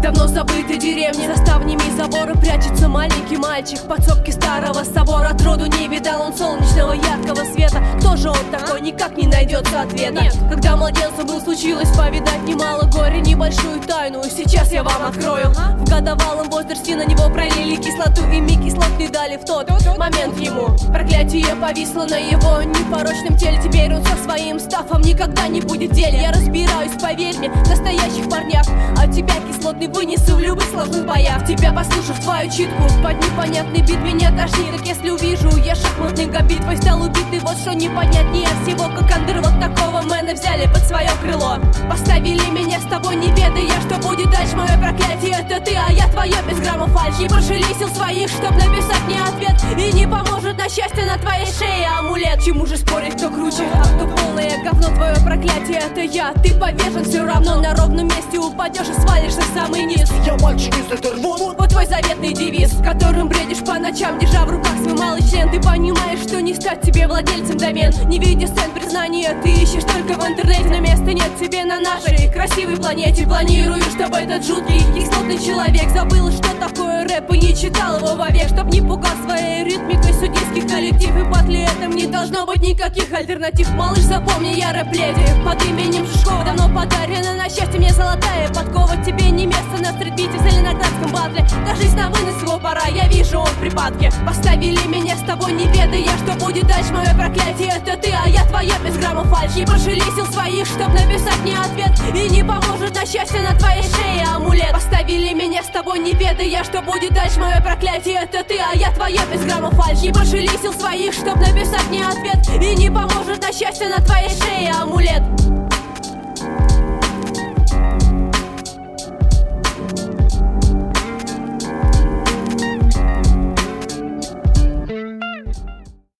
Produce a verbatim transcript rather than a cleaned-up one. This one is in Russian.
давно забытой деревне. За ставнями забора прячется маленький мальчик. В подсобке старого собора от роду не видал он солнечного яркого света. Кто же он такой, никак не найдется ответа. Нет. Когда младенцем был, случилось повидать немало горя, небольшую тайну сейчас я вам открою. Ага. В годовалом возрасте на него пролили кислоту, и ми кислот не дали в тот момент ему. Проклятие повисло на его непорочном теле. Теперь он со своим стафом никогда не будет в деле. Я разбираюсь, поверь мне, в настоящих парнях. А тебя кислотный вынесу в любых сложных боях. Тебя послушав твою читку под непонятный бит, меня тошнит, как если увижу я шахматный габит. Твой стал убитый, вот что непонятнее всего. Как андер, вот такого мэна взяли под свое крыло. Поставили меня с тобой, не ведая, что будет дальше. Мое проклятие это ты, а я твое без грамма фальши. И пошли сил своих, чтоб написать мне ответ. И не поможет на счастье на твоей шее амулет. Чему же спорить, кто круче, а кто полное говно. Твое проклятие это я, ты повешен все равно. На ровном месте упадешь и свалишься в самый низ. Я мальчик из Этервон. Вот твой заветный девиз, которым бредишь по ночам, держа в руках свой малый член. Ты понимаешь, что не стать тебе владельцем домен. Не видя сцен признания, ты ищешь только в интернете. Но места нет тебе на нашей красивой планете. Планирую, чтобы этот жуткий кислотный человек забыл, что такое рэп, и не читал его вовек. Чтоб не пугал своей ритмикой судейский коллектив. И после этом не должно быть никаких альтернатив. Малыш, запомни, я рэп-леди под именем Шишкова. Давно подарена на счастье мне золотая подкова. Тебе не место на стритбите в Зеленоградском батле. Кажись, на вынос его пора, я вижу он в припадке. Поставили меня с тобой, не ведая, что будет дальше. Мое проклятие это ты, а я твоя без грамма фальши. И пошли сил своих, чтоб написать мне ответ. И не поможет на счастье на твоей шее амулет. Поставили меня с тобой, не ведая, что будет дальше. Мое проклятие это ты, а я твоя без грамма фальши. И пошли сил своих, чтоб написать мне ответ. И не поможет на счастье на твоей шее амулет.